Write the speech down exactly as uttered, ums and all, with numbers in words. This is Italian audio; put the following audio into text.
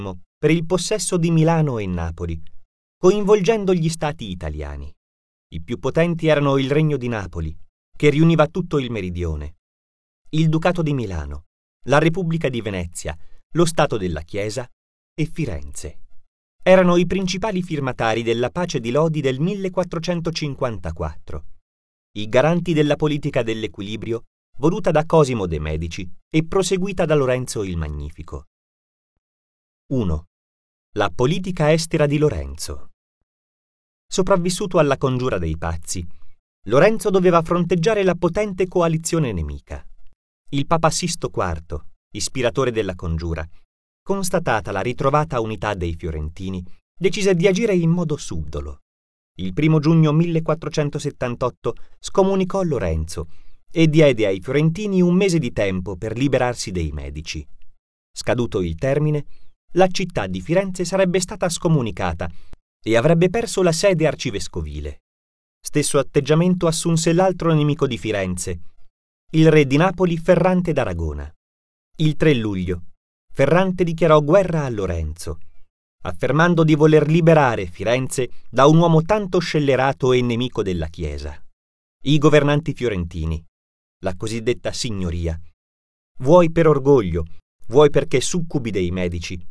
per il possesso di Milano e Napoli, coinvolgendo gli stati italiani. I più potenti erano il Regno di Napoli, che riuniva tutto il meridione, il Ducato di Milano, la Repubblica di Venezia, lo Stato della Chiesa e Firenze. Erano i principali firmatari della pace di Lodi del millequattrocentocinquantaquattro, i garanti della politica dell'equilibrio voluta da Cosimo de' Medici e proseguita da Lorenzo il Magnifico. uno. La politica estera di Lorenzo. Sopravvissuto alla congiura dei pazzi, Lorenzo doveva fronteggiare la potente coalizione nemica. Il Papa Sisto quarto, ispiratore della congiura, constatata la ritrovata unità dei fiorentini, decise di agire in modo subdolo. Il primo giugno millequattrocentosettantotto scomunicò Lorenzo e diede ai fiorentini un mese di tempo per liberarsi dei Medici. Scaduto il termine, la città di Firenze sarebbe stata scomunicata e avrebbe perso la sede arcivescovile. Stesso atteggiamento assunse l'altro nemico di Firenze, il re di Napoli Ferrante d'Aragona. Il tre luglio, Ferrante dichiarò guerra a Lorenzo, affermando di voler liberare Firenze da un uomo tanto scellerato e nemico della Chiesa. I governanti fiorentini, la cosiddetta signoria, vuoi per orgoglio, vuoi perché succubi dei Medici,